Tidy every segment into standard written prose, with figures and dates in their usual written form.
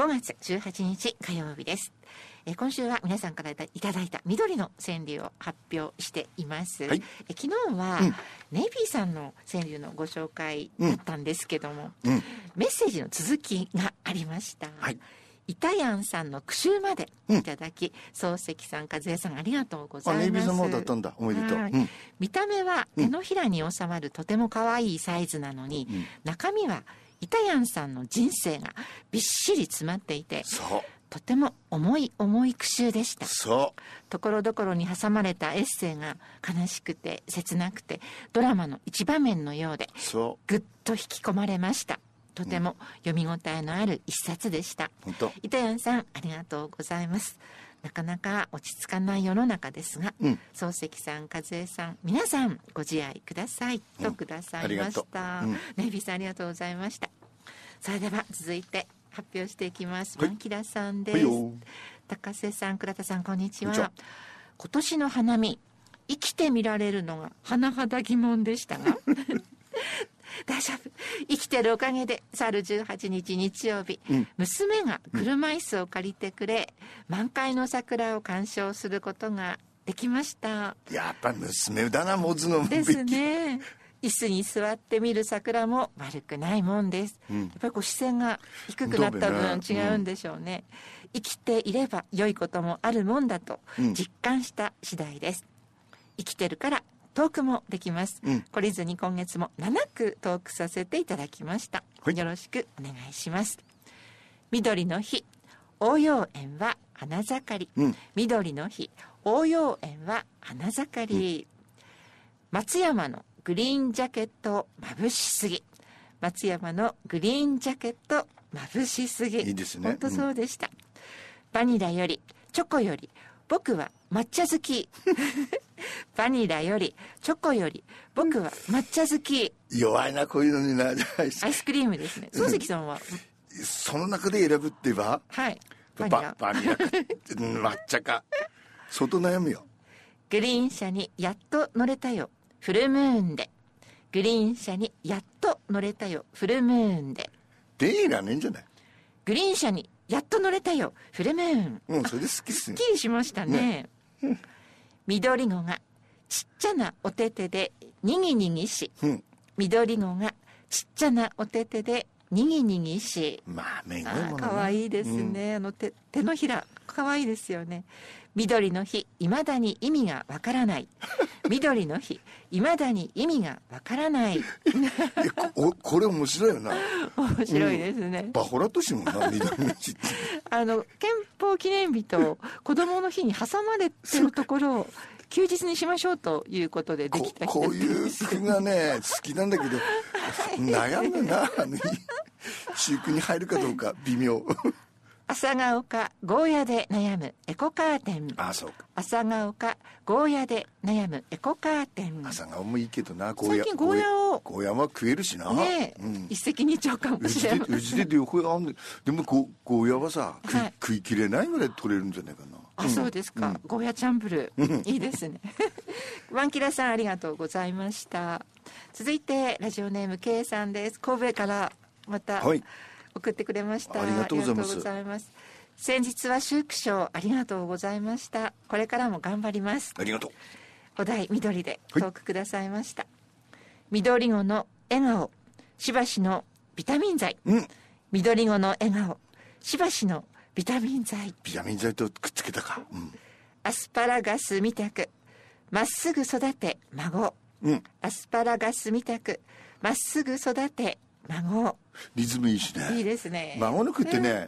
5月18日火曜日です。今週は皆さんからいただいた緑の川柳を発表しています。 はい、 昨日は、ネイビーさんの川柳のご紹介だったんですけども、メッセージの続きがありました。 はい、 イタヤンさんの句集までいただき、漱石さん、和江さんありがとうございます。 ネイビーさんもだったんだ。おめでとう。 見た目は手のひらに収まるとても可愛いサイズなのに、中身はイタヤンさんの人生がびっしり詰まっていて、とても重い句集でした。ところどころに挟まれたエッセイが悲しくて切なくてドラマの一場面のようでぐっと引き込まれました。とても読み応えのある一冊でした。イタヤンさんありがとうございます。なかなか落ち着かない世の中ですが、漱石さん、和江さん、皆さんご自愛くださいとくださいました。ネイビーさんありがとうございました。それでは続いて発表していきます。マンキラさんです。高瀬さん、倉田さん、こんにちは。今年の花見、生きて見られるのが甚だ疑問でしたが大丈夫、生きてるおかげで去る18日日曜日、娘が車椅子を借りてくれ、満開の桜を鑑賞することができました。 やっぱり娘だな、持つのですね。椅子に座って見る桜も悪くないもんです。やっぱりこう視線が低くなった分違うんでしょうね。生きていれば良いこともあるもんだと実感した次第です。生きてるからトークもできます。懲りずに今月も7句トークさせていただきました。よろしくお願いします。緑の日、応用園は花盛り。緑の日、応用園は花盛り。松山のグリーンジャケット眩しすぎ。松山のグリーンジャケット眩しすぎ。 いいですね。 本当そうでした。バニラよりチョコより僕は抹茶好き。バニラよりチョコより僕は抹茶好き。 弱いな、こういうのにな。 アイスクリームですね。漱石さんはその中で選ぶって言えば、 はい、 バニラ抹茶か。相当悩むよ。 グリーン車にやっと乗れたよ、フルムーンで。グリーン車にやっと乗れたよ、フルムーンで。 いらねえんじゃない。 グリーン車にやっと乗れたよ、フルムーン。 それで好きっすね。 すっきりしましたね。緑子がちっちゃなお手手でにぎにぎし。緑子がちっちゃなお手手でにぎにぎし。 めごいものね。 かわいいですね。手のひらかわいいですよね。緑の日、いまだに意味がわからない。緑の日、いまだに意味がわからない。 これ面白いよな。 面白いですね。 バホラとしてもな、緑の日って。 憲法記念日と子供の日に挟まれてるところを休日にしましょうということでできた。 こういう句がね、好きなんだけど、悩むな。習句に入るかどうか微妙。 朝が丘ゴーヤで悩むエコカーテン。 そうか。 朝が丘ゴーヤで悩むエコカーテン。 朝顔もいいけどな。 最近ゴーヤをゴーヤは食えるしな。 ね、一石二鳥かもしれない。 うちで両方あんで、でもゴーヤはさ、食い切れないぐらい取れるんじゃないかな。 そうですか。ゴーヤチャンプルー、いいですね。ワンキラさんありがとうございました。続いてラジオネーム K さんです。神戸からまた、送ってくれました。 ありがとうございます。 先日は秋句賞ありがとうございました。これからも頑張ります。 ありがとう。 お題緑でトークくださいました。緑子の笑顔、しばしのビタミン剤。緑子の笑顔、しばしのビタミン剤。 ビタミン剤とくっつけたか。 アスパラガスみたくまっすぐ育て孫。アスパラガスみたくまっすぐ育て孫。 リズムいいしね。 いいですね。 孫の句ってね、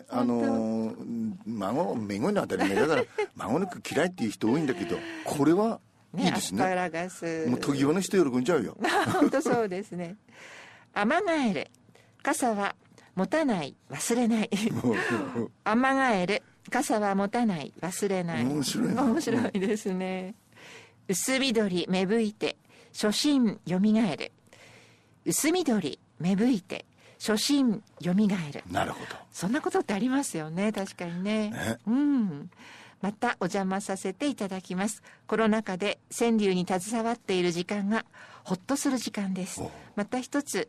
めごいの当たり前だから孫の句嫌いっていう人多いんだけど、これはいいですね。 アスパラガス。 もう時際の人喜んじゃうよ。 本当そうですね。アマガエル、傘は持たない忘れない。アマガエル、傘は持たない忘れない。 面白いな。 面白いですね。薄緑芽吹いて初心よみがえる。薄緑芽吹いて初心よみがえる。 なるほど。 そんなことってありますよね。確かにね。またお邪魔させていただきます。コロナ禍で川柳に携わっている時間がほっとする時間です。また一つ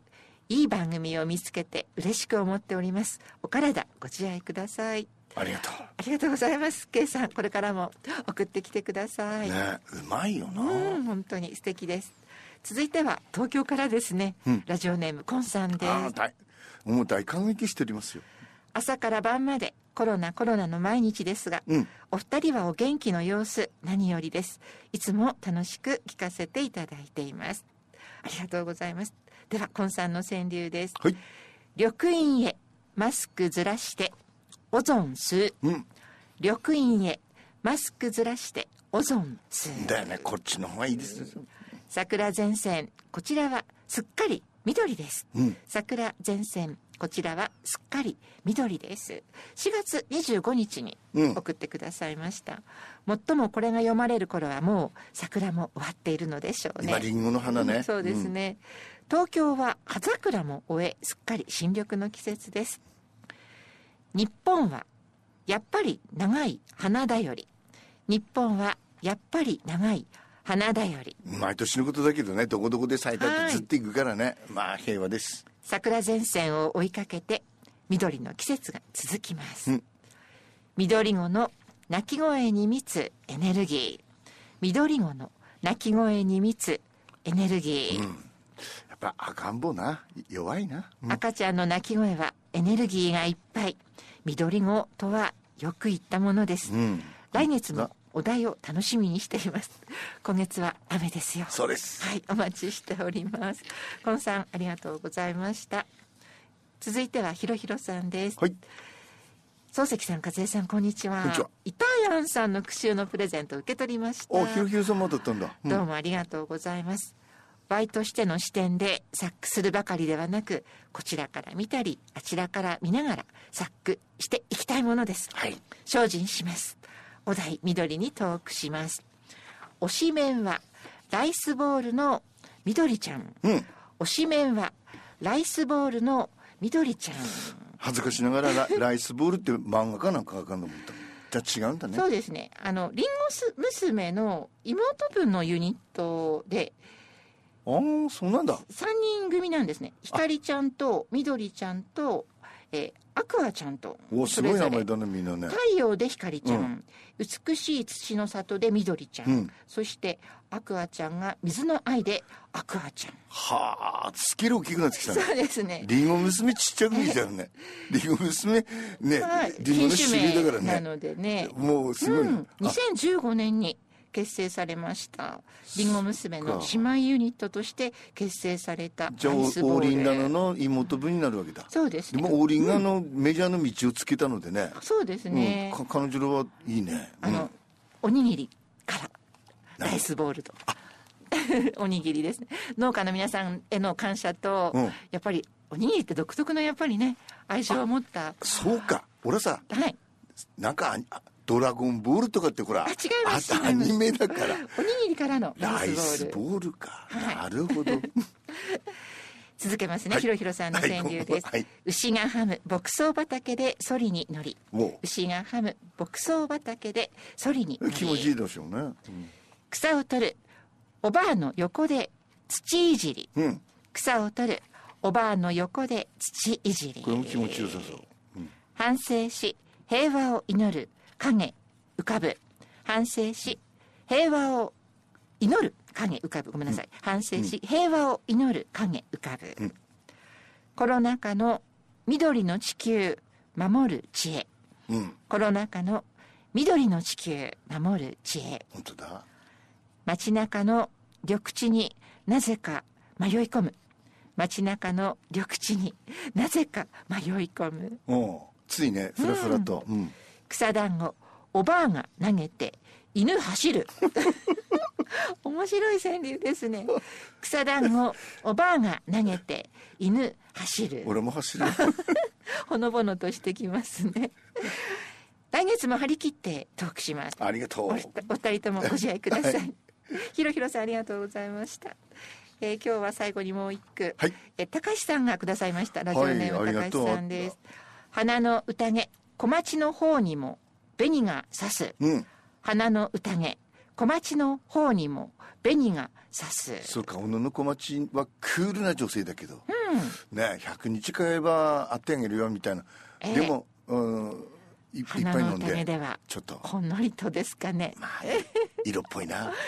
いい番組を見つけて嬉しく思っております。お体ご自愛ください。 ありがとう。 ありがとうございます。Kさん、これからも送ってきてください。 ね、うまいよな。 本当に素敵です。続いては東京からですね、ラジオネームコンさんです。 もう大感激しておりますよ。 朝から晩までコロナの毎日ですが、お二人はお元気の様子何よりです。いつも楽しく聞かせていただいています。ありがとうございます。ではコンさんの川柳です。はい。緑陰へマスクずらしてオゾン吸う、緑陰へマスクずらしてオゾン吸うだよね。こっちの方がいいです。 桜前線、こちらはすっかり緑です、桜前線、こちらはすっかり緑です。4月25日に送ってくださいました、最もこれが読まれる頃はもう桜も終わっているのでしょうね。 今リンゴの花ね、 そうですね、東京は葉桜も終えすっかり新緑の季節です。日本はやっぱり長い花だより、日本はやっぱり長い花だより、 毎年のことだけどね、どこどこで咲いたってずっと行くからね、まあ平和です。 桜前線を追いかけて緑の季節が続きます、緑子の鳴き声に満つエネルギー、緑子の鳴き声に満つエネルギー、 やっぱ赤ん坊な、弱いな、 赤ちゃんの鳴き声はエネルギーがいっぱい、緑子とはよく言ったものです、来月もお題を楽しみにしています。今月は雨ですよ。 そうです。 はい、お待ちしております。コンさん、ありがとうございました。続いてはひろひろさんです。はい。漱石さん、和江さん、こんにちは。こんにちは。イタヤンさんの句集のプレゼントを受け取りました。 ひろひろさんもだったんだ。 どうもありがとうございます。バイとしての視点で作句するばかりではなく、こちらから見たりあちらから見ながら作句していきたいものです。はい。精進します。お題緑にトークします。推しメンはライスボールの緑ちゃん、推しメンはライスボールの緑ちゃん。 恥ずかしながらライスボールって漫画かなんかわかんなかった。じゃあ違うんだね。 そうですね、リンゴ娘の妹分のユニットで、 そうなんだ。 3人組なんですね。ひかりちゃんと緑ちゃんとアクアちゃんと、 すごい名前だね、みんなね。 太陽でひかりちゃん、美しい土の里で緑ちゃん、そしてアクアちゃんが水の愛でアクアちゃん。 はあ、スケール大きくなってきたね。 そうですね。 リンゴ娘ちっちゃく見えちゃうね。リンゴ娘ね、リンゴの種類だからね。 なのでね、 もうすごい、 2015年に結成されましたリンゴ娘の姉妹ユニットとして結成されたじゃあオーリンガの妹分になるわけだ。 そうですね。 でもオーリンガのメジャーの道をつけたのでね、 そうですね、 彼女らはいいね。 おにぎりからライスボールとおにぎりですね。農家の皆さんへの感謝と、やっぱりおにぎりって独特のやっぱりね愛情を持った。 そうか、俺さ、 はい、 なんかドラゴンボールとかってこれ違います。 アニメだからおにぎりからのライスボールか、なるほど。 続けますね、ひろひろさんの川柳です。牛がはむ牧草畑でソリに乗り、牛がはむ牧草畑でソリに乗り、 気持ちいいでしょうね、 草を取るおばあの横で土いじり、草を取るおばあの横で土いじり、 これも気持ちよさそう、 反省し平和を祈る影浮かぶ、反省し平和を祈る影浮かぶ、ごめんなさい、反省し平和を祈る影浮かぶ、コロナ禍の緑の地球守る知恵、コロナ禍の緑の地球守る知恵、 本当だ。 街中の緑地になぜか迷い込む、街中の緑地になぜか迷い込む、 ついね、ふらふらと、 草団子おばあが投げて犬走る面白い川柳ですね。草団子おばあが投げて犬走る、 俺も走るほのぼのとしてきますね。来月も張り切ってトークします。 ありがとう。 お二人ともご自愛ください、ひろひろさんありがとうございました。今日は最後にもう一句、高橋さんがくださいました。ラジオネーム高橋さんです。花の宴小町の方にも紅がさす、花の宴小町の方にも紅が差す。 そうか、小野の小町はクールな女性だけど、ね、100日買えば会ってあげるよみたいな、でも、いっぱい飲んで花の種ではちょっとほんのりとですかね、 まあ、色っぽいな。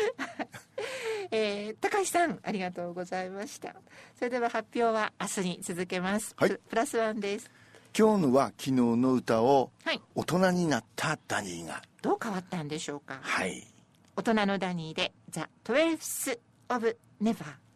高橋さんありがとうございました。それでは発表は明日に続けます。 はい、 プラスワンです。 今日のは昨日の歌を、 はい、 大人になったダニーがどう変わったんでしょうか。 はい、 大人のダニーで The 12th of Never。